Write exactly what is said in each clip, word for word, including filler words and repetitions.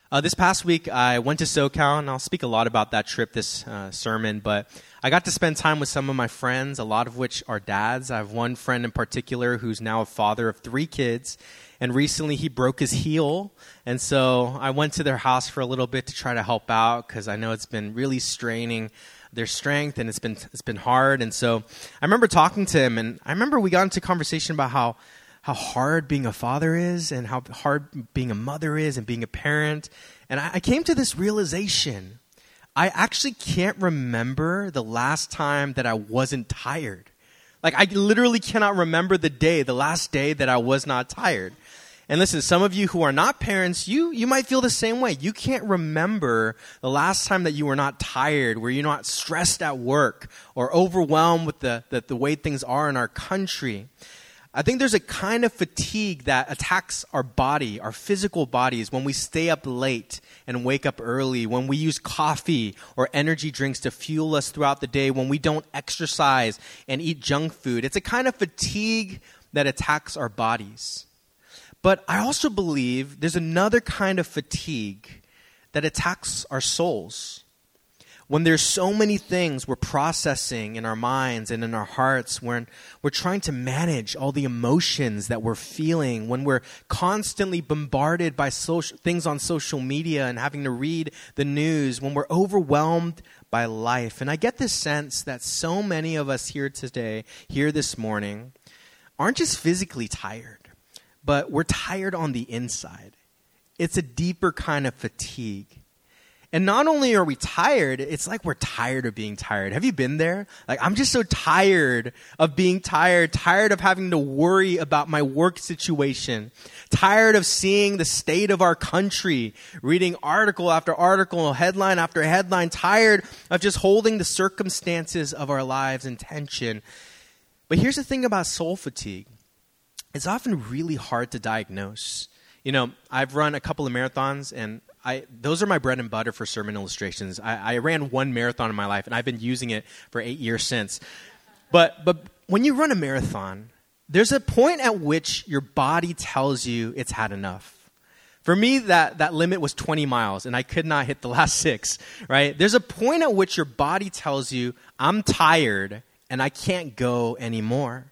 Uh, this past week, I went to SoCal, and I'll speak a lot about that trip this uh, sermon, but I got to spend time with some of my friends, a lot of which are dads. I have one friend in particular who's now a father of three kids, and recently he broke his heel, and so I went to their house for a little bit to try to help out because I know it's been really straining their strength, and it's been it's been hard. And so I remember talking to him, and I remember we got into conversation about how how hard being a father is and how hard being a mother is and being a parent. And I, I came to this realization. I actually can't remember the last time that I wasn't tired. Like, I literally cannot remember the day, the last day that I was not tired. And listen, some of you who are not parents, you you might feel the same way. You can't remember the last time that you were not tired, where you're not stressed at work or overwhelmed with the, the, the way things are in our country. I think there's a kind of fatigue that attacks our body, our physical bodies, when we stay up late and wake up early, when we use coffee or energy drinks to fuel us throughout the day, when we don't exercise and eat junk food. It's a kind of fatigue that attacks our bodies. But I also believe there's another kind of fatigue that attacks our souls. When there's so many things we're processing in our minds and in our hearts, when we're trying to manage all the emotions that we're feeling, when we're constantly bombarded by social, things on social media and having to read the news, when we're overwhelmed by life. And I get this sense that so many of us here today, here this morning, aren't just physically tired, but we're tired on the inside. It's a deeper kind of fatigue. And not only are we tired, it's like we're tired of being tired. Have you been there? Like, I'm just so tired of being tired, tired of having to worry about my work situation, tired of seeing the state of our country, reading article after article, headline after headline, tired of just holding the circumstances of our lives in tension. But here's the thing about soul fatigue. It's often really hard to diagnose. You know, I've run a couple of marathons, and I, those are my bread and butter for sermon illustrations. I, I ran one marathon in my life, and I've been using it for eight years since. But but when you run a marathon, there's a point at which your body tells you it's had enough. For me, that, that limit was twenty miles, and I could not hit the last six, right? There's a point at which your body tells you, I'm tired, and I can't go anymore.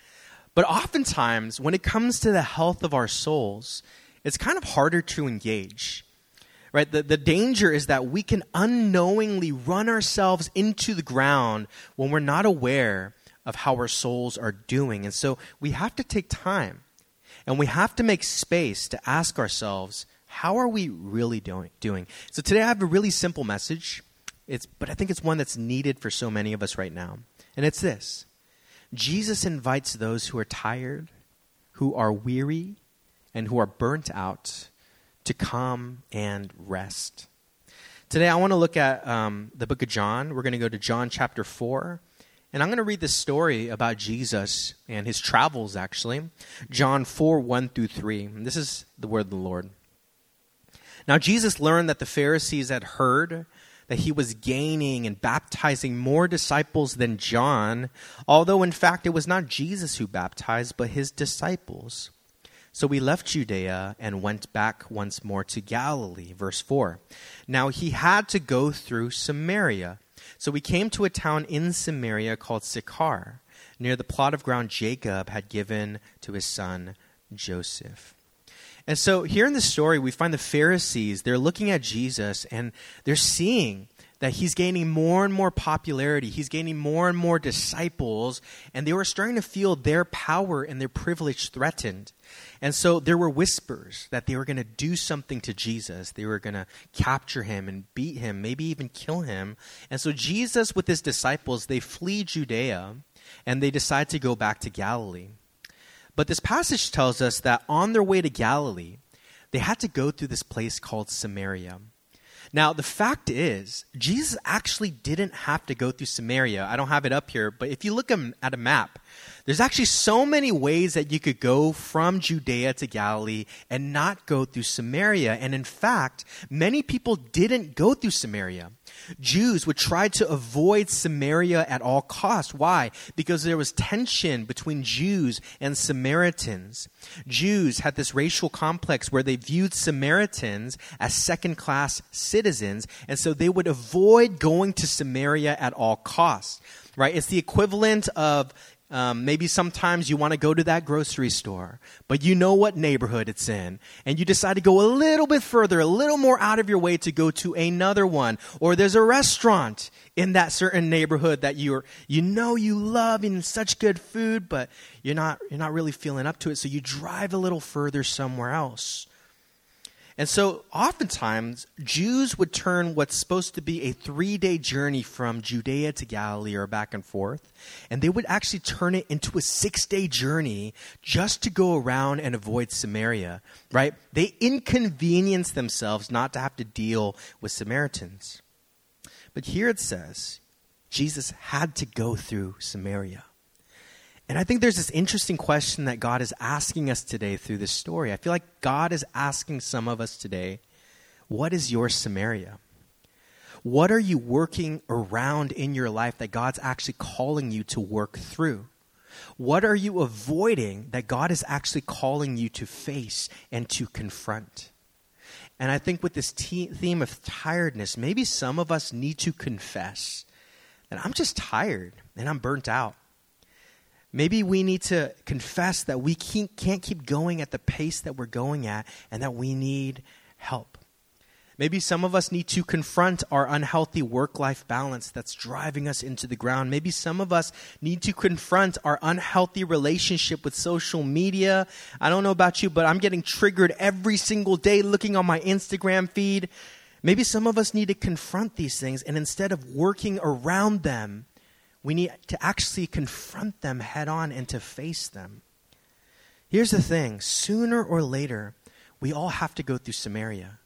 But oftentimes, when it comes to the health of our souls, it's kind of harder to engage. Right? The, the danger is that we can unknowingly run ourselves into the ground when we're not aware of how our souls are doing. And so we have to take time, and we have to make space to ask ourselves, how are we really doing? doing? So today I have a really simple message, It's, but I think it's one that's needed for so many of us right now. And it's this. Jesus invites those who are tired, who are weary, and who are burnt out to come and rest. Today, I want to look at um, the book of John. We're going to go to John chapter four. And I'm going to read this story about Jesus and his travels, actually. John four, one through three. And this is the word of the Lord. Now, Jesus learned that the Pharisees had heard that he was gaining and baptizing more disciples than John, although, in fact, it was not Jesus who baptized, but his disciples. So we left Judea and went back once more to Galilee. Verse four. Now he had to go through Samaria. So we came to a town in Samaria called Sychar, near the plot of ground Jacob had given to his son Joseph. And so here in the story, we find the Pharisees, they're looking at Jesus and they're seeing that he's gaining more and more popularity. He's gaining more and more disciples, and they were starting to feel their power and their privilege threatened. And so there were whispers that they were going to do something to Jesus. They were going to capture him and beat him, maybe even kill him. And so Jesus with his disciples, they flee Judea, and they decide to go back to Galilee. But this passage tells us that on their way to Galilee, they had to go through this place called Samaria. Now, the fact is, Jesus actually didn't have to go through Samaria. I don't have it up here, but if you look at a map, There's actually so many ways that you could go from Judea to Galilee and not go through Samaria. And in fact, many people didn't go through Samaria. Jews would try to avoid Samaria at all costs. Why? Because there was tension between Jews and Samaritans. Jews had this racial complex where they viewed Samaritans as second-class citizens, and so they would avoid going to Samaria at all costs. Right? It's the equivalent of Um, maybe sometimes you want to go to that grocery store, but you know what neighborhood it's in, and you decide to go a little bit further, a little more out of your way to go to another one. Or there's a restaurant in that certain neighborhood that you're, you know you love and such good food, but you're not, you're not really feeling up to it, so you drive a little further somewhere else. And so oftentimes, Jews would turn what's supposed to be a three-day journey from Judea to Galilee or back and forth, and they would actually turn it into a six-day journey just to go around and avoid Samaria, right? They inconvenience themselves not to have to deal with Samaritans. But here it says, Jesus had to go through Samaria. And I think there's this interesting question that God is asking us today through this story. I feel like God is asking some of us today, what is your Samaria? What are you working around in your life that God's actually calling you to work through? What are you avoiding that God is actually calling you to face and to confront? And I think with this te- theme of tiredness, maybe some of us need to confess that I'm just tired and I'm burnt out. Maybe we need to confess that we can't keep going at the pace that we're going at and that we need help. Maybe some of us need to confront our unhealthy work-life balance that's driving us into the ground. Maybe some of us need to confront our unhealthy relationship with social media. I don't know about you, but I'm getting triggered every single day looking on my Instagram feed. Maybe some of us need to confront these things, and instead of working around them, we need to actually confront them head on and to face them. Here's the thing. Sooner or later, we all have to go through Samaria.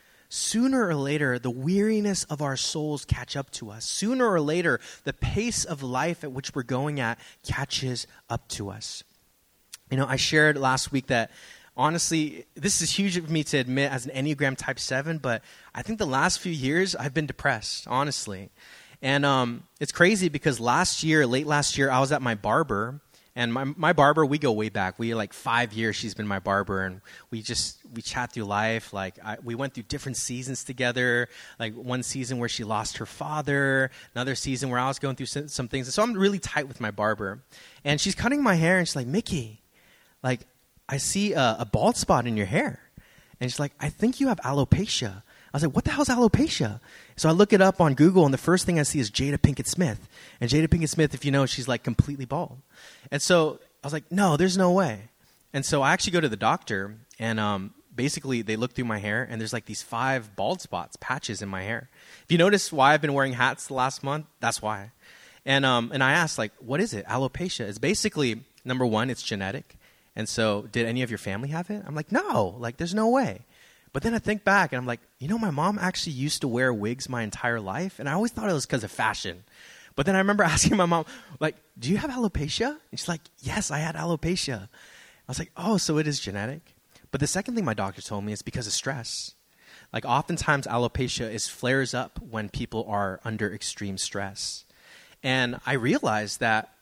Sooner or later, the weariness of our souls catch up to us. Sooner or later, the pace of life at which we're going at catches up to us. You know, I shared last week that honestly, this is huge for me to admit as an Enneagram Type seven, but I think the last few years I've been depressed, honestly. And um, it's crazy because last year, late last year, I was at my barber. And my my barber, we go way back. We like five years she's been my barber. And we just, we chat through life. Like I, we went through different seasons together. Like one season where she lost her father. Another season where I was going through some, some things. And so I'm really tight with my barber. And she's cutting my hair and she's like, Mickey, like I see a, a bald spot in your hair. And she's like, I think you have alopecia. I was like, what the hell is alopecia? So I look it up on Google, and the first thing I see is Jada Pinkett Smith. And Jada Pinkett Smith, if you know, she's like completely bald. And so I was like, no, there's no way. And so I actually go to the doctor, and um, basically they look through my hair, and there's like these five bald spots, patches in my hair. If you notice why I've been wearing hats the last month, that's why. And um, and I asked, like, what is it? Alopecia. It's basically, number one, it's genetic. And so did any of your family have it? I'm like, no, like there's no way. But then I think back, and I'm like, you know, my mom actually used to wear wigs my entire life, and I always thought it was because of fashion. But then I remember asking my mom, like, do you have alopecia? And she's like, yes, I had alopecia. I was like, oh, so it is genetic. But the second thing my doctor told me is because of stress. Like, oftentimes alopecia is flares up when people are under extreme stress. And I realized that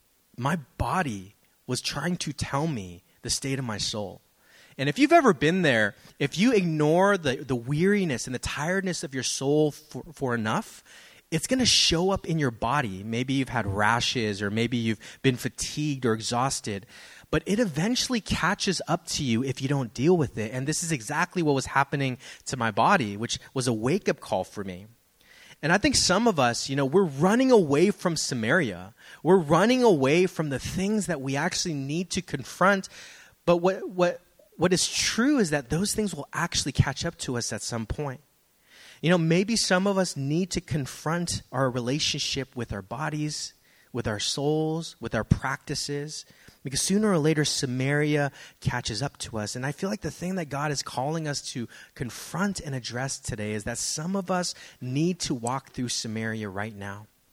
my body was trying to tell me the state of my soul. And if you've ever been there, if you ignore the, the weariness and the tiredness of your soul for, for enough, it's going to show up in your body. Maybe you've had rashes, or maybe you've been fatigued or exhausted. But it eventually catches up to you if you don't deal with it. And this is exactly what was happening to my body, which was a wake-up call for me. And I think some of us, you know, we're running away from Samaria. We're running away from the things that we actually need to confront. But what what What is true is that those things will actually catch up to us at some point. You know, maybe some of us need to confront our relationship with our bodies, with our souls, with our practices, because sooner or later Samaria catches up to us. And I feel like the thing that God is calling us to confront and address today is that some of us need to walk through Samaria right now.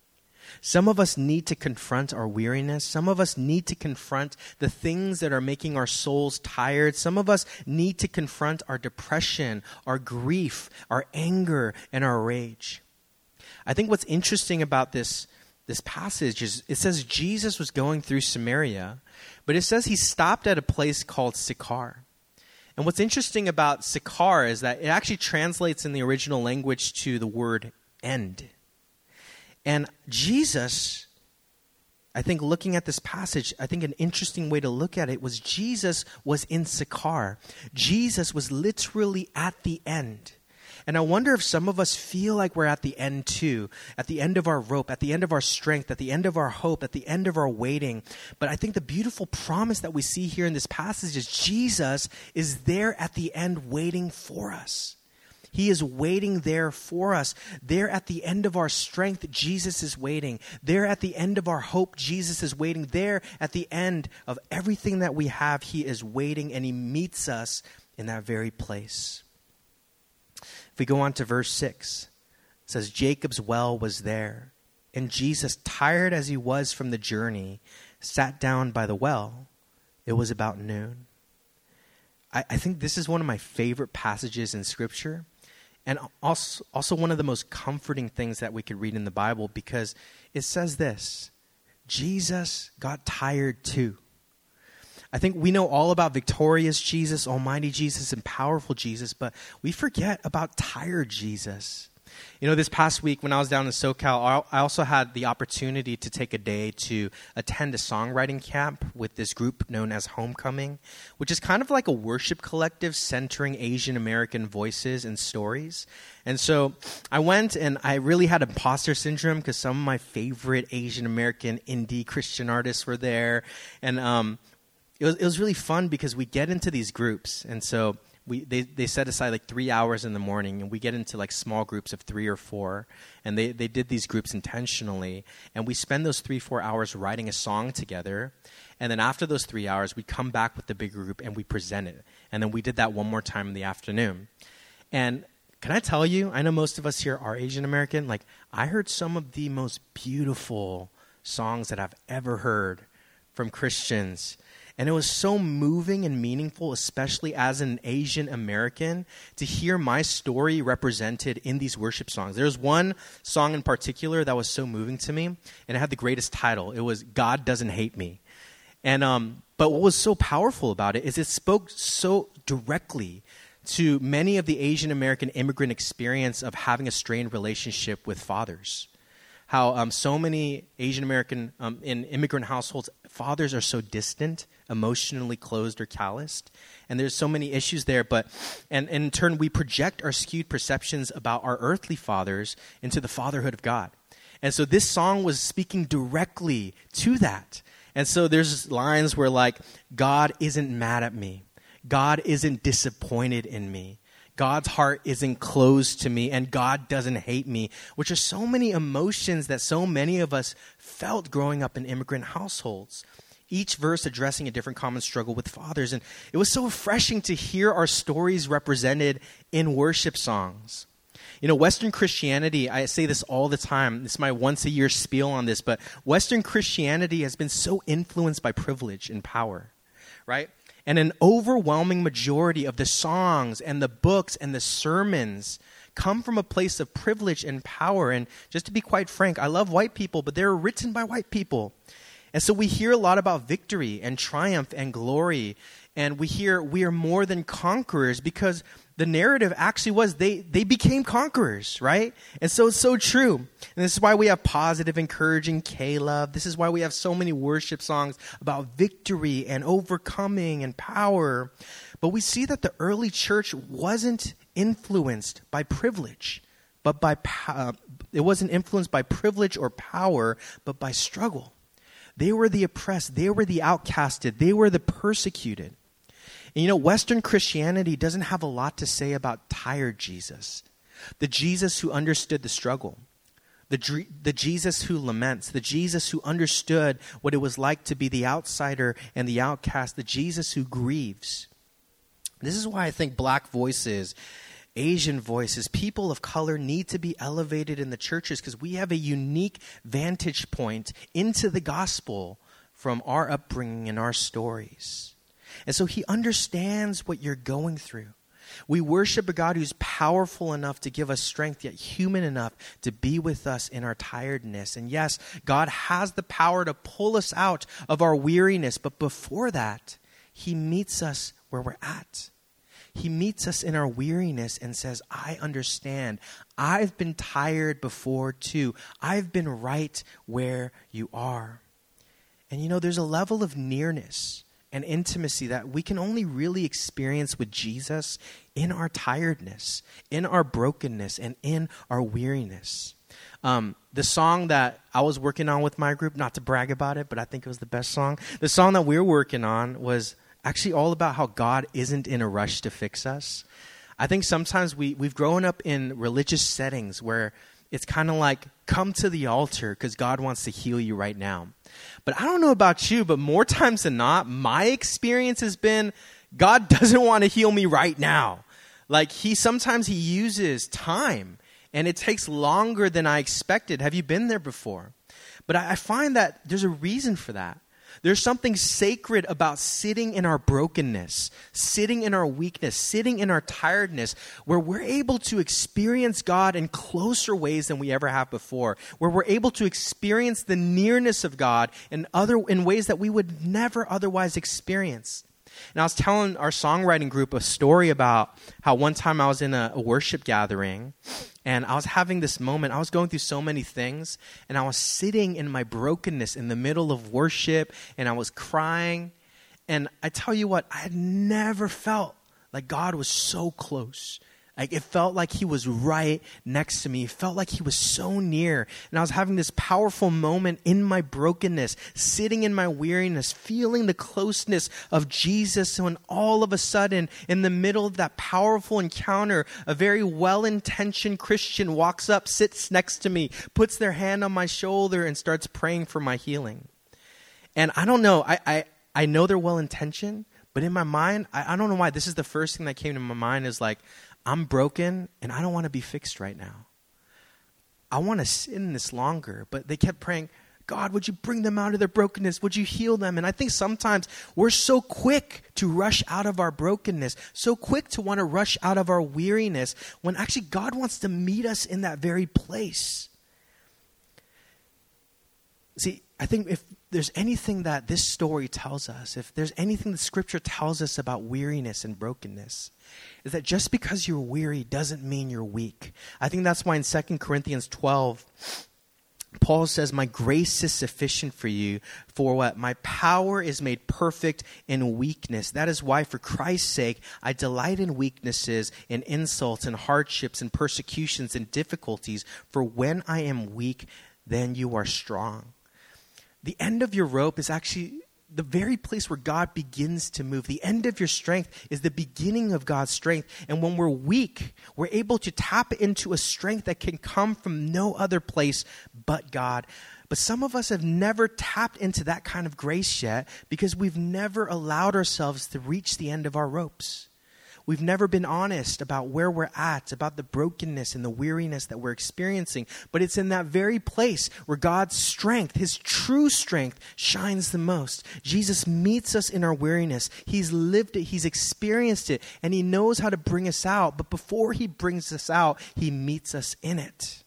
Some of us need to confront our weariness. Some of us need to confront the things that are making our souls tired. Some of us need to confront our depression, our grief, our anger, and our rage. I think what's interesting about this, this passage is it says Jesus was going through Samaria, but it says he stopped at a place called Sychar. And what's interesting about Sychar is that it actually translates in the original language to the word end. And Jesus, I think looking at this passage, I think an interesting way to look at it was Jesus was in Sychar. Jesus was literally at the end. And I wonder if some of us feel like we're at the end too, at the end of our rope, at the end of our strength, at the end of our hope, at the end of our waiting. But I think the beautiful promise that we see here in this passage is Jesus is there at the end waiting for us. He is waiting there for us. There at the end of our strength, Jesus is waiting. There at the end of our hope, Jesus is waiting. There at the end of everything that we have, he is waiting, and he meets us in that very place. If we go on to verse six, it says, Jacob's well was there, and Jesus, tired as he was from the journey, sat down by the well. It was about noon. I, I think this is one of my favorite passages in Scripture. And also, also one of the most comforting things that we could read in the Bible, because it says this, Jesus got tired too. I think we know all about victorious Jesus, almighty Jesus, and powerful Jesus, but we forget about tired Jesus. You know, this past week when I was down in SoCal, I also had the opportunity to take a day to attend a songwriting camp with this group known as Homecoming, which is kind of like a worship collective centering Asian American voices and stories. And so I went, and I really had imposter syndrome because some of my favorite Asian American indie Christian artists were there. And um, it was, it was really fun because we get into these groups. And so We, they, they set aside like three hours in the morning, and we get into like small groups of three or four. And they, they did these groups intentionally. And we spend those three, four hours writing a song together. And then after those three hours, we come back with the bigger group and we present it. And then we did that one more time in the afternoon. And can I tell you, I know most of us here are Asian American. Like, I heard some of the most beautiful songs that I've ever heard from Christians. And it was so moving and meaningful, especially as an Asian American, to hear my story represented in these worship songs. There's one song in particular that was so moving to me, and it had the greatest title. It was God Doesn't Hate Me. And um, but what was so powerful about it is it spoke so directly to many of the Asian American immigrant experience of having a strained relationship with fathers. How um, so many Asian American um, in immigrant households, fathers are so distant, emotionally closed or calloused, and there's so many issues there. But and, and in turn, we project our skewed perceptions about our earthly fathers into the fatherhood of God. And so this song was speaking directly to that. And so there's lines where like, God isn't mad at me. God isn't disappointed in me. God's heart isn't closed to me, and God doesn't hate me, which are so many emotions that so many of us felt growing up in immigrant households. Each verse addressing a different common struggle with fathers. And it was so refreshing to hear our stories represented in worship songs. You know, Western Christianity, I say this all the time. This is my once-a-year spiel on this, but Western Christianity has been so influenced by privilege and power, right? And an overwhelming majority of the songs and the books and the sermons come from a place of privilege and power. And just to be quite frank, I love white people, but they're written by white people. And so we hear a lot about victory and triumph and glory. And we hear we are more than conquerors because the narrative actually was they, they became conquerors, right? And so it's so true. And this is why we have positive, encouraging K-Love. This is why we have so many worship songs about victory and overcoming and power. But we see that the early church wasn't influenced by privilege, but by uh, it wasn't influenced by privilege or power, but by struggle. They were the oppressed. They were the outcasted. They were the persecuted. And you know, Western Christianity doesn't have a lot to say about tired Jesus, the Jesus who understood the struggle, the, the Jesus who laments, the Jesus who understood what it was like to be the outsider and the outcast, the Jesus who grieves. This is why I think Black Voices Asian voices, people of color need to be elevated in the churches because we have a unique vantage point into the gospel from our upbringing and our stories. And so he understands what you're going through. We worship a God who's powerful enough to give us strength, yet human enough to be with us in our tiredness. And yes, God has the power to pull us out of our weariness, but before that, he meets us where we're at. He meets us in our weariness and says, I understand. I've been tired before too. I've been right where you are. And you know, there's a level of nearness and intimacy that we can only really experience with Jesus in our tiredness, in our brokenness, and in our weariness. Um, the song that I was working on with my group, not to brag about it, but I think it was the best song. The song that we were working on was actually all about how God isn't in a rush to fix us. I think sometimes we, we've grown up in religious settings where it's kind of like, come to the altar because God wants to heal you right now. But I don't know about you, but more times than not, my experience has been God doesn't want to heal me right now. Like he sometimes he uses time and it takes longer than I expected. Have you been there before? But I, I find that there's a reason for that. There's something sacred about sitting in our brokenness, sitting in our weakness, sitting in our tiredness, where we're able to experience God in closer ways than we ever have before, where we're able to experience the nearness of God in other in ways that we would never otherwise experience. And I was telling our songwriting group a story about how one time I was in a, a worship gathering and I was having this moment. I was going through so many things and I was sitting in my brokenness in the middle of worship and I was crying. And I tell you what, I had never felt like God was so close. Like it felt like he was right next to me. It felt like he was so near. And I was having this powerful moment in my brokenness, sitting in my weariness, feeling the closeness of Jesus. When all of a sudden, in the middle of that powerful encounter, a very well-intentioned Christian walks up, sits next to me, puts their hand on my shoulder, and starts praying for my healing. And I don't know, I I, I know they're well-intentioned, but in my mind, I, I don't know why. This is the first thing that came to my mind is like, I'm broken and I don't want to be fixed right now. I want to sit in this longer. But they kept praying, God, would you bring them out of their brokenness? Would you heal them? And I think sometimes we're so quick to rush out of our brokenness, so quick to want to rush out of our weariness, when actually God wants to meet us in that very place. See, I think if there's anything that this story tells us, if there's anything the scripture tells us about weariness and brokenness, is that just because you're weary doesn't mean you're weak. I think that's why in Second Corinthians twelve, Paul says, my grace is sufficient for you, for what? My power is made perfect in weakness. That is why, for Christ's sake, I delight in weaknesses, in insults, and hardships, and persecutions, and difficulties. For when I am weak, then you are strong. The end of your rope is actually the very place where God begins to move. The end of your strength is the beginning of God's strength. And when we're weak, we're able to tap into a strength that can come from no other place but God. But some of us have never tapped into that kind of grace yet because we've never allowed ourselves to reach the end of our ropes. We've never been honest about where we're at, about the brokenness and the weariness that we're experiencing. But it's in that very place where God's strength, his true strength, shines the most. Jesus meets us in our weariness. He's lived it, he's experienced it, and he knows how to bring us out. But before he brings us out, he meets us in it.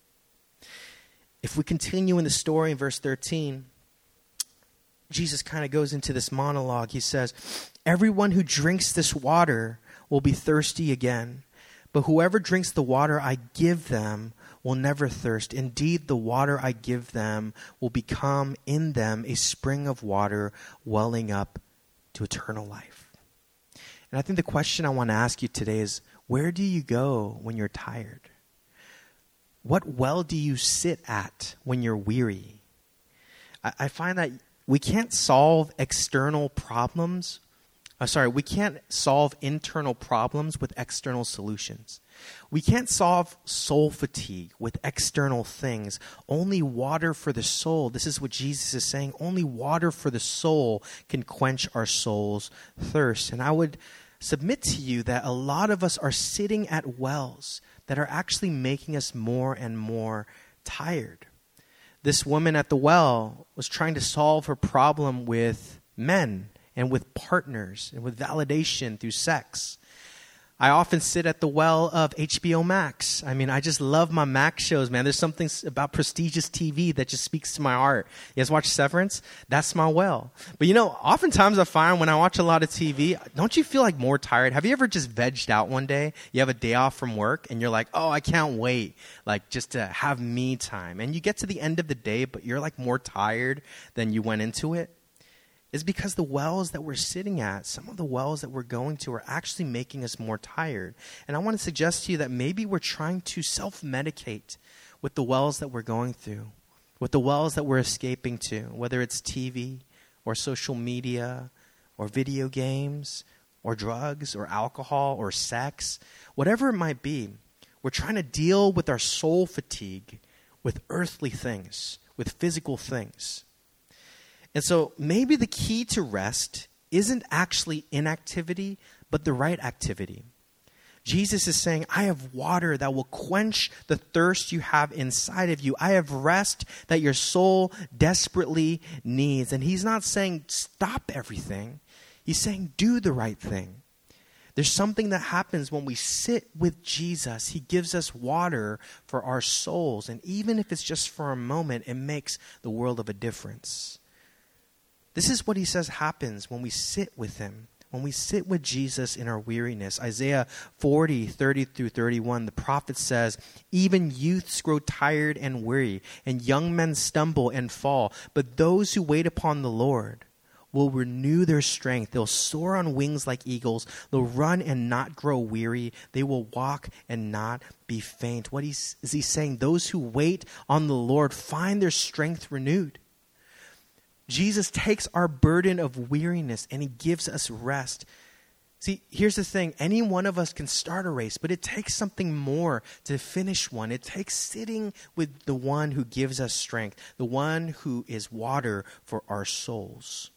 If we continue in the story in verse thirteen, Jesus kind of goes into this monologue. He says, everyone who drinks this water will be thirsty again. But whoever drinks the water I give them will never thirst. Indeed, the water I give them will become in them a spring of water welling up to eternal life. And I think the question I want to ask you today is, where do you go when you're tired? What well do you sit at when you're weary? I, I find that we can't solve external problems. Uh, sorry, we can't solve internal problems with external solutions. We can't solve soul fatigue with external things. Only water for the soul. This is what Jesus is saying. Only water for the soul can quench our soul's thirst. And I would, submit to you that a lot of us are sitting at wells that are actually making us more and more tired. This woman at the well was trying to solve her problem with men and with partners and with validation through sex. I often sit at the well of H B O Max. I mean, I just love my Max shows, man. There's something about prestigious T V that just speaks to my heart. You guys watch Severance? That's my well. But you know, oftentimes I find when I watch a lot of T V, don't you feel like more tired? Have you ever just vegged out one day? You have a day off from work and you're like, oh, I can't wait, like just to have me time. And you get to the end of the day, but you're like more tired than you went into it. Is because the wells that we're sitting at, some of the wells that we're going to are actually making us more tired. And I want to suggest to you that maybe we're trying to self-medicate with the wells that we're going through, with the wells that we're escaping to, whether it's T V or social media or video games or drugs or alcohol or sex, whatever it might be. We're trying to deal with our soul fatigue with earthly things, with physical things. And so maybe the key to rest isn't actually inactivity, but the right activity. Jesus is saying, I have water that will quench the thirst you have inside of you. I have rest that your soul desperately needs. And he's not saying stop everything. He's saying do the right thing. There's something that happens when we sit with Jesus. He gives us water for our souls. And even if it's just for a moment, it makes the world of a difference. This is what he says happens when we sit with him, when we sit with Jesus in our weariness. Isaiah forty, thirty through thirty-one, the prophet says, even youths grow tired and weary, and young men stumble and fall. But those who wait upon the Lord will renew their strength. They'll soar on wings like eagles. They'll run and not grow weary. They will walk and not be faint. What is he saying? Those who wait on the Lord find their strength renewed. Jesus takes our burden of weariness and he gives us rest. See, here's the thing. Any one of us can start a race, but it takes something more to finish one. It takes sitting with the one who gives us strength, the one who is water for our souls.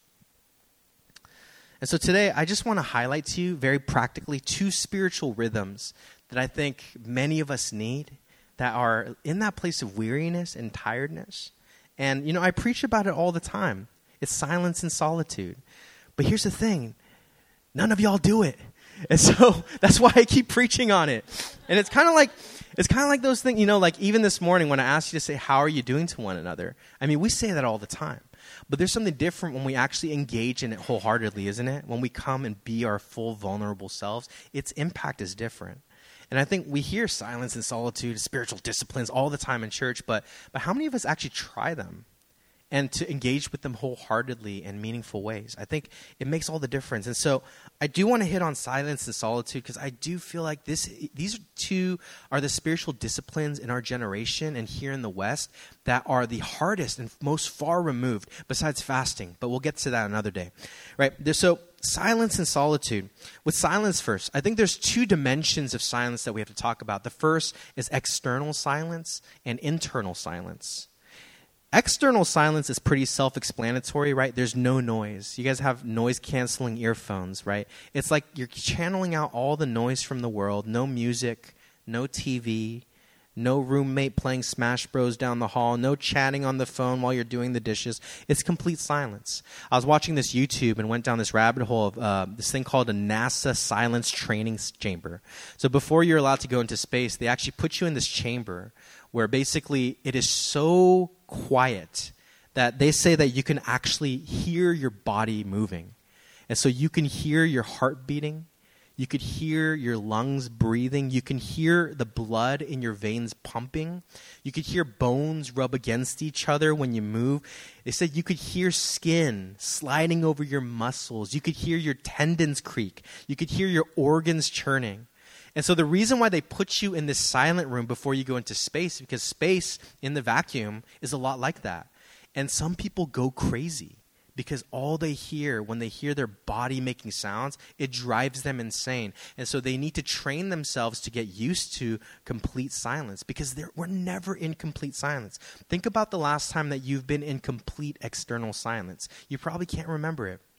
And so today, I just want to highlight to you very practically two spiritual rhythms that I think many of us need that are in that place of weariness and tiredness. And, you know, I preach about it all the time. It's silence and solitude. But here's the thing. None of y'all do it. And so that's why I keep preaching on it. And it's kind of like, it's kind of like those things, you know, like even this morning when I asked you to say, how are you doing to one another? I mean, we say that all the time. But there's something different when we actually engage in it wholeheartedly, isn't it? When we come and be our full vulnerable selves, its impact is different. And I think we hear silence and solitude, spiritual disciplines all the time in church, but but how many of us actually try them and to engage with them wholeheartedly in meaningful ways? I think it makes all the difference. And so I do want to hit on silence and solitude because I do feel like this these two are the spiritual disciplines in our generation and here in the West that are the hardest and most far removed besides fasting. But we'll get to that another day. Right? So silence and solitude. With silence first, I think there's two dimensions of silence that we have to talk about. The first is external silence and internal silence. External silence is pretty self-explanatory, right? There's no noise. You guys have noise-canceling earphones, right? It's like you're channeling out all the noise from the world. No music, no T V, no roommate playing Smash Bros down the hall, no chatting on the phone while you're doing the dishes. It's complete silence. I was watching this YouTube and went down this rabbit hole of uh, this thing called a NASA silence training chamber. So before you're allowed to go into space, they actually put you in this chamber where basically it is so quiet that they say that you can actually hear your body moving. And so you can hear your heart beating. You could hear your lungs breathing. You can hear the blood in your veins pumping. You could hear bones rub against each other when you move. They said you could hear skin sliding over your muscles. You could hear your tendons creak. You could hear your organs churning. And so the reason why they put you in this silent room before you go into space, because space in the vacuum is a lot like that. And some people go crazy because all they hear when they hear their body making sounds, it drives them insane. And so they need to train themselves to get used to complete silence because we're never in complete silence. Think about the last time that you've been in complete external silence. You probably can't remember it.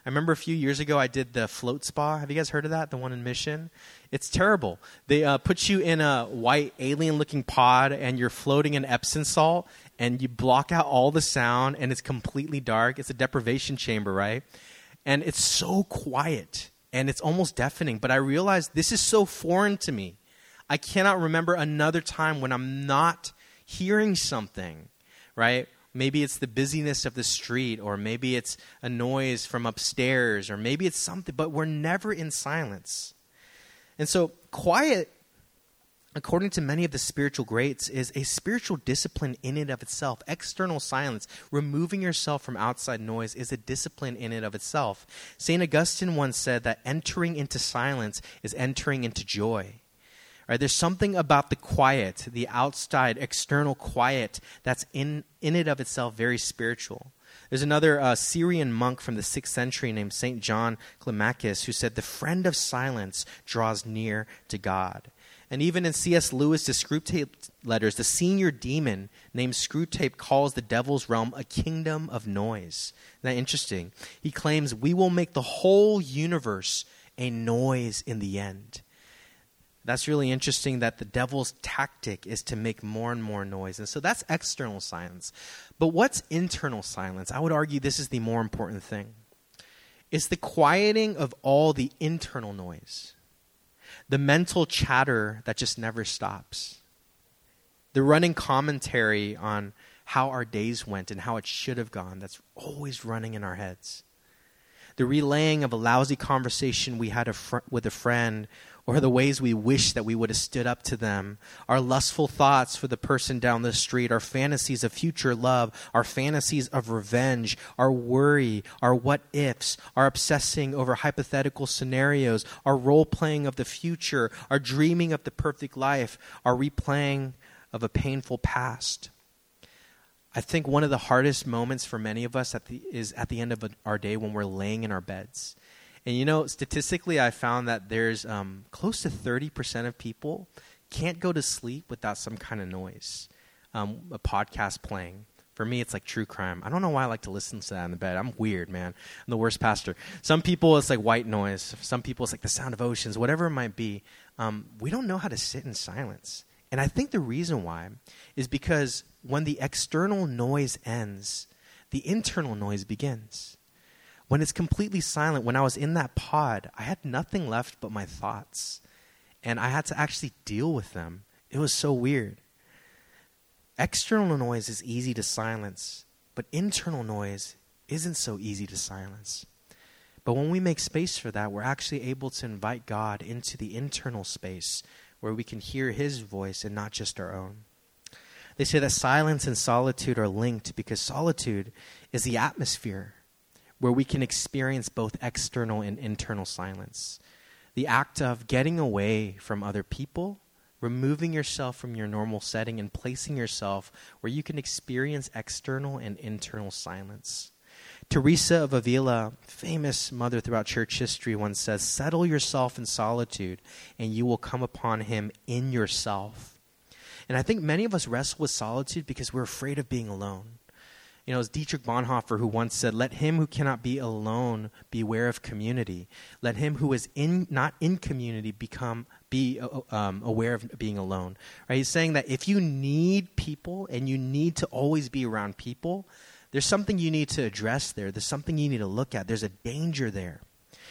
I remember a few years ago I did the float spa. Have you guys heard of that? The one in Mission? It's terrible. They uh, put you in a white alien-looking pod, and you're floating in Epsom salt, and you block out all the sound, and it's completely dark. It's a deprivation chamber, right? And it's so quiet, and it's almost deafening. But I realized this is so foreign to me. I cannot remember another time when I'm not hearing something, right? Maybe it's the busyness of the street, or maybe it's a noise from upstairs, or maybe it's something, but we're never in silence. And so quiet, according to many of the spiritual greats, is a spiritual discipline in and of itself. External silence, removing yourself from outside noise, is a discipline in and of itself. Saint Augustine once said that entering into silence is entering into joy. Right? There's something about the quiet, the outside, external quiet, that's in, in and of itself very spiritual. There's another uh, Syrian monk from the sixth century named Saint John Climacus who said, "The friend of silence draws near to God." And even in C S Lewis's Screwtape letters, the senior demon named Screwtape calls the devil's realm a kingdom of noise. Isn't that interesting? He claims we will make the whole universe a noise in the end. That's really interesting, that the devil's tactic is to make more and more noise. And so that's external silence. But what's internal silence? I would argue this is the more important thing. It's the quieting of all the internal noise. The mental chatter that just never stops. The running commentary on how our days went and how it should have gone, that's always running in our heads. The relaying of a lousy conversation we had a fr- with a friend, or the ways we wish that we would have stood up to them, our lustful thoughts for the person down the street, our fantasies of future love, our fantasies of revenge, our worry, our what-ifs, our obsessing over hypothetical scenarios, our role-playing of the future, our dreaming of the perfect life, our replaying of a painful past. I think one of the hardest moments for many of us at the, is at the end of our day when we're laying in our beds. And you know, statistically, I found that there's um, close to thirty percent of people can't go to sleep without some kind of noise, um, a podcast playing. For me, it's like true crime. I don't know why I like to listen to that in the bed. I'm weird, man. I'm the worst pastor. Some people, it's like white noise. Some people, it's like the sound of oceans, whatever it might be. Um, we don't know how to sit in silence. And I think the reason why is because when the external noise ends, the internal noise begins. When it's completely silent, when I was in that pod, I had nothing left but my thoughts. And I had to actually deal with them. It was so weird. External noise is easy to silence, but internal noise isn't so easy to silence. But when we make space for that, we're actually able to invite God into the internal space where we can hear his voice and not just our own. They say that silence and solitude are linked because solitude is the atmosphere where we can experience both external and internal silence. The act of getting away from other people, removing yourself from your normal setting, and placing yourself where you can experience external and internal silence. Teresa of Avila, famous mother throughout church history, once says, "Settle yourself in solitude, and you will come upon him in yourself." And I think many of us wrestle with solitude because we're afraid of being alone. You know, it's Dietrich Bonhoeffer who once said, "Let him who cannot be alone beware of community. Let him who is in not in community become be um, aware of being alone." Right? He's saying that if you need people and you need to always be around people, there's something you need to address there. There's something you need to look at. There's a danger there.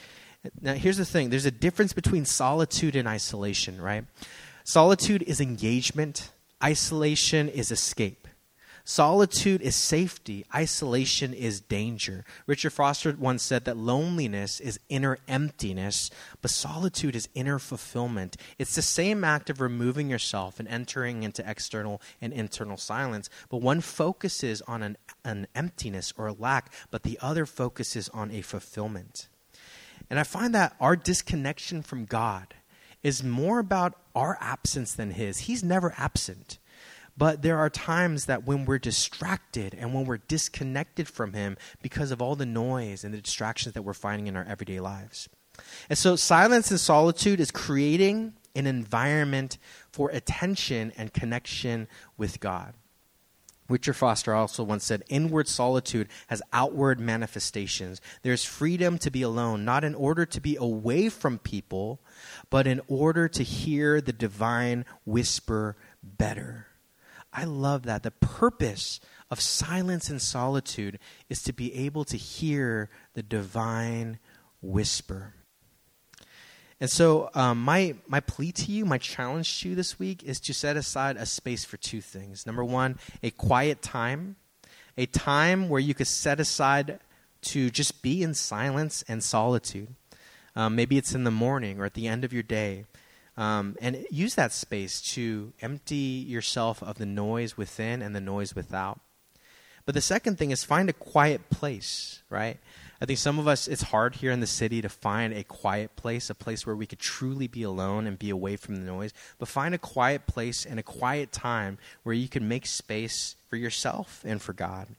Now, here's the thing. There's a difference between solitude and isolation, right? Solitude is engagement. Isolation is escape. Solitude is safety. Isolation is danger. Richard Foster once said that loneliness is inner emptiness, but solitude is inner fulfillment. It's the same act of removing yourself and entering into external and internal silence, but one focuses on an, an emptiness or a lack, but the other focuses on a fulfillment. And I find that our disconnection from God is more about our absence than his. He's never absent. But there are times that when we're distracted and when we're disconnected from him because of all the noise and the distractions that we're finding in our everyday lives. And so silence and solitude is creating an environment for attention and connection with God. Richard Foster also once said, inward solitude has outward manifestations. There's freedom to be alone, not in order to be away from people, but in order to hear the divine whisper better. I love that. The purpose of silence and solitude is to be able to hear the divine whisper. And so um, my my plea to you, my challenge to you this week is to set aside a space for two things. Number one, a quiet time, a time where you could set aside to just be in silence and solitude. Um, maybe it's in the morning or at the end of your day. Um, and use that space to empty yourself of the noise within and the noise without. But the second thing is find a quiet place, right? I think some of us, it's hard here in the city to find a quiet place, a place where we could truly be alone and be away from the noise. But find a quiet place and a quiet time where you can make space for yourself and for God.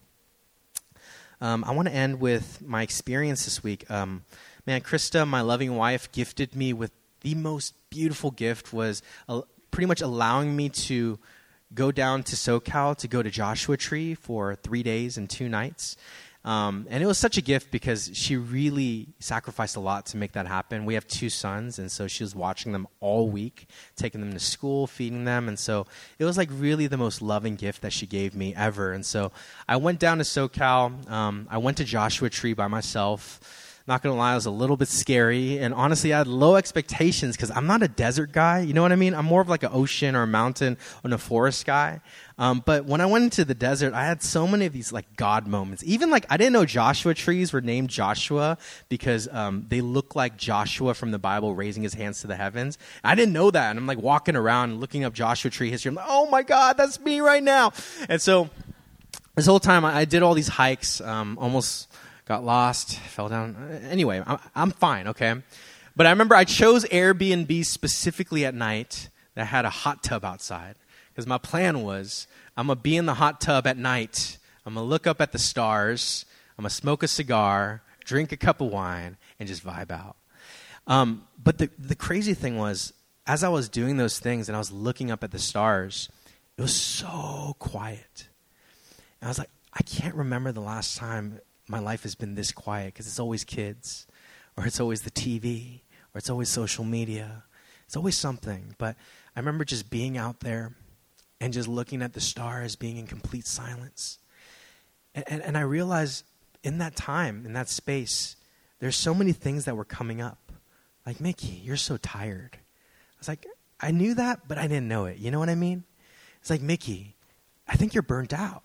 Um, I want to end with my experience this week. Um, man, Krista, my loving wife, gifted me with the most beautiful gift, was uh, pretty much allowing me to go down to SoCal to go to Joshua Tree for three days and two nights. Um, and it was such a gift because she really sacrificed a lot to make that happen. We have two sons, and so she was watching them all week, taking them to school, feeding them. And so it was like really the most loving gift that she gave me ever. And so I went down to SoCal. Um, I went to Joshua Tree by myself. Not going to lie, it was a little bit scary. And honestly, I had low expectations because I'm not a desert guy. You know what I mean? I'm more of like an ocean or a mountain or a forest guy. Um, but when I went into the desert, I had so many of these like God moments. Even like I didn't know Joshua trees were named Joshua because um, they look like Joshua from the Bible raising his hands to the heavens. I didn't know that. And I'm like walking around and looking up Joshua tree history. I'm like, oh my God, that's me right now. And so this whole time I, I did all these hikes, um, almost got lost, fell down. Anyway, I'm, I'm fine, okay? But I remember I chose Airbnb specifically at night that had a hot tub outside. Because my plan was, I'm going to be in the hot tub at night. I'm going to look up at the stars. I'm going to smoke a cigar, drink a cup of wine, and just vibe out. Um, but the, the crazy thing was, as I was doing those things and I was looking up at the stars, it was so quiet. And I was like, I can't remember the last time my life has been this quiet, because it's always kids, or it's always the T V, or it's always social media. It's always something. But I remember just being out there and just looking at the stars, being in complete silence. And, and, and I realized in that time, in that space, there's so many things that were coming up. Like, Mickey, you're so tired. I was like, I knew that, but I didn't know it. You know what I mean? It's like, Mickey, I think you're burnt out.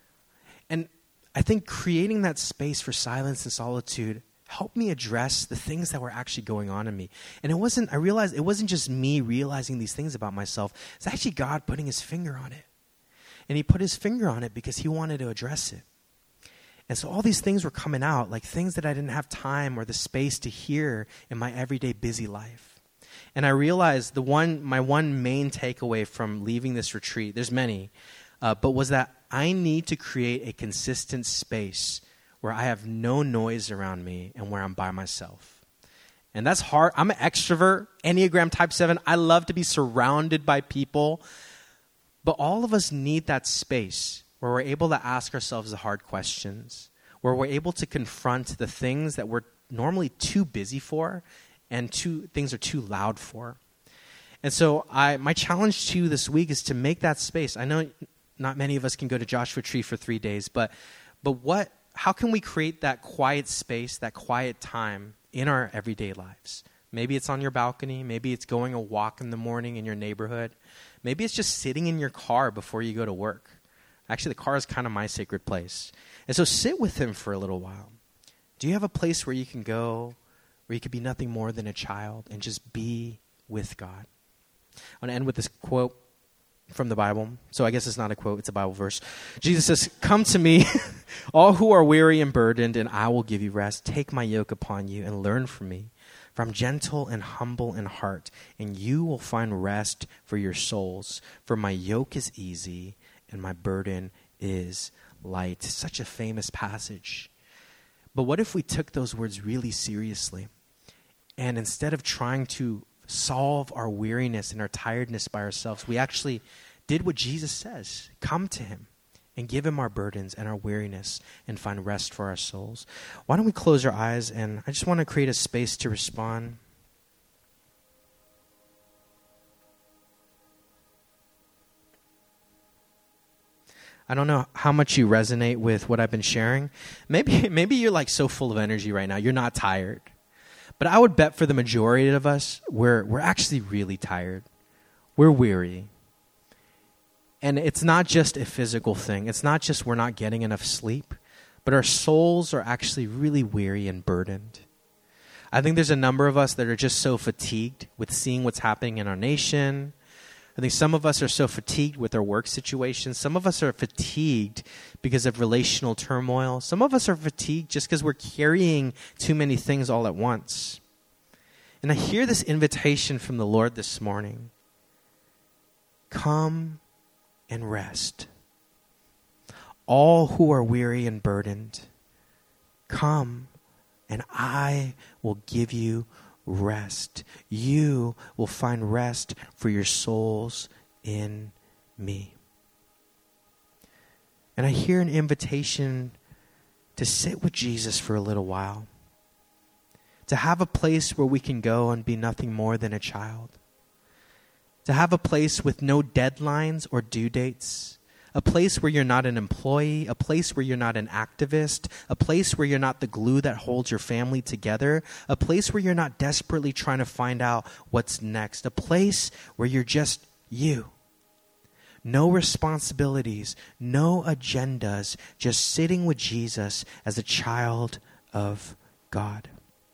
And I think creating that space for silence and solitude helped me address the things that were actually going on in me. And it wasn't, I realized it wasn't just me realizing these things about myself. It's actually God putting his finger on it. And he put his finger on it because he wanted to address it. And so all these things were coming out, like things that I didn't have time or the space to hear in my everyday busy life. And I realized the one, my one main takeaway from leaving this retreat, there's many, uh, but was that I need to create a consistent space where I have no noise around me and where I'm by myself. And that's hard. I'm an extrovert, Enneagram type seven. I love to be surrounded by people. But all of us need that space where we're able to ask ourselves the hard questions, where we're able to confront the things that we're normally too busy for and too, things are too loud for. And so I, my challenge to you this week is to make that space. I know not many of us can go to Joshua Tree for three days, but but what? How can we create that quiet space, that quiet time in our everyday lives? Maybe it's on your balcony. Maybe it's going a walk in the morning in your neighborhood. Maybe it's just sitting in your car before you go to work. Actually, the car is kind of my sacred place. And so sit with him for a little while. Do you have a place where you can go, where you could be nothing more than a child and just be with God? I want to end with this quote from the Bible. So I guess it's not a quote, it's a Bible verse. Jesus says, "Come to me, all who are weary and burdened, and I will give you rest. Take my yoke upon you and learn from me. For I'm gentle and humble in heart, and you will find rest for your souls. For my yoke is easy and my burden is light." Such a famous passage. But what if we took those words really seriously? And instead of trying to solve our weariness and our tiredness by ourselves, we actually did what Jesus says. Come to him and give him our burdens and our weariness and find rest for our souls. Why don't we close our eyes, and I just want to create a space to respond. I don't know how much you resonate with what I've been sharing. Maybe maybe you're like so full of energy right now. You're not tired. But I would bet for the majority of us, we're we're actually really tired. We're weary. And it's not just a physical thing. It's not just we're not getting enough sleep, but our souls are actually really weary and burdened. I think there's a number of us that are just so fatigued with seeing what's happening in our nation. I think some of us are so fatigued with our work situation. Some of us are fatigued because of relational turmoil. Some of us are fatigued just because we're carrying too many things all at once. And I hear this invitation from the Lord this morning. Come and rest. All who are weary and burdened, come and I will give you rest. You will find rest for your souls in me. And I hear an invitation to sit with Jesus for a little while, to have a place where we can go and be nothing more than a child, to have a place with no deadlines or due dates, a place where you're not an employee, a place where you're not an activist, a place where you're not the glue that holds your family together, a place where you're not desperately trying to find out what's next, a place where you're just you. No responsibilities, no agendas, just sitting with Jesus as a child of God.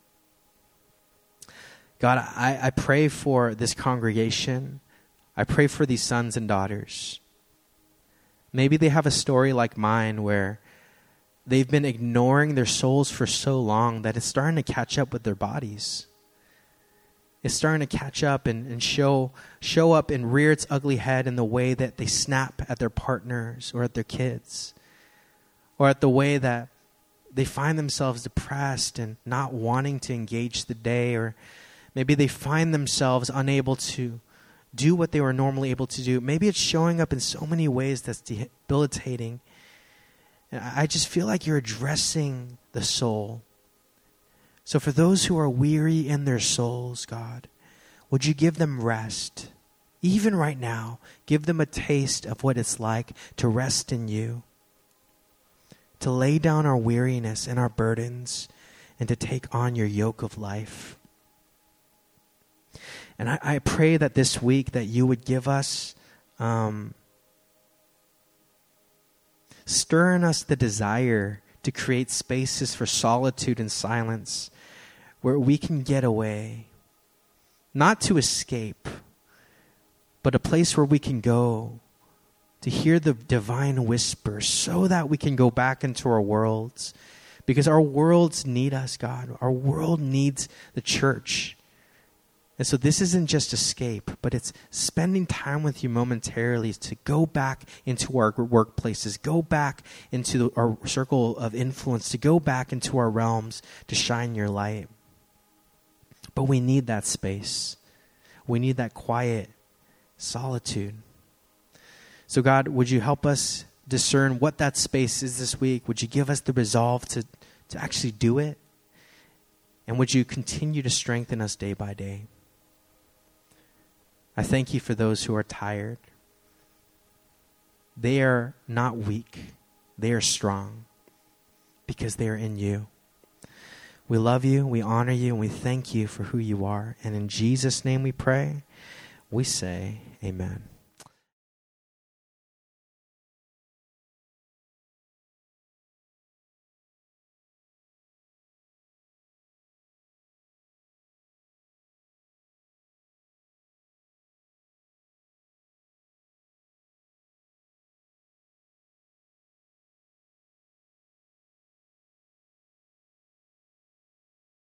God, I, I pray for this congregation. I pray for these sons and daughters. Maybe they have a story like mine where they've been ignoring their souls for so long that it's starting to catch up with their bodies. It's starting to catch up and, and show show up and rear its ugly head in the way that they snap at their partners or at their kids, or at the way that they find themselves depressed and not wanting to engage the day, or maybe they find themselves unable to do what they were normally able to do. Maybe it's showing up in so many ways that's debilitating. And I just feel like you're addressing the soul. So for those who are weary in their souls, God, would you give them rest? Even right now, give them a taste of what it's like to rest in you, to lay down our weariness and our burdens, and to take on your yoke of life. And I, I pray that this week that you would give us, um, stir in us the desire to create spaces for solitude and silence where we can get away, not to escape, but a place where we can go to hear the divine whisper so that we can go back into our worlds. Because our worlds need us, God. Our world needs the church. And so this isn't just escape, but it's spending time with you momentarily to go back into our workplaces, go back into our circle of influence, to go back into our realms to shine your light. But we need that space. We need that quiet solitude. So God, would you help us discern what that space is this week? Would you give us the resolve to, to actually do it? And would you continue to strengthen us day by day? I thank you for those who are tired. They are not weak. They are strong because they are in you. We love you, we honor you, and we thank you for who you are. And in Jesus' name we pray. We say amen.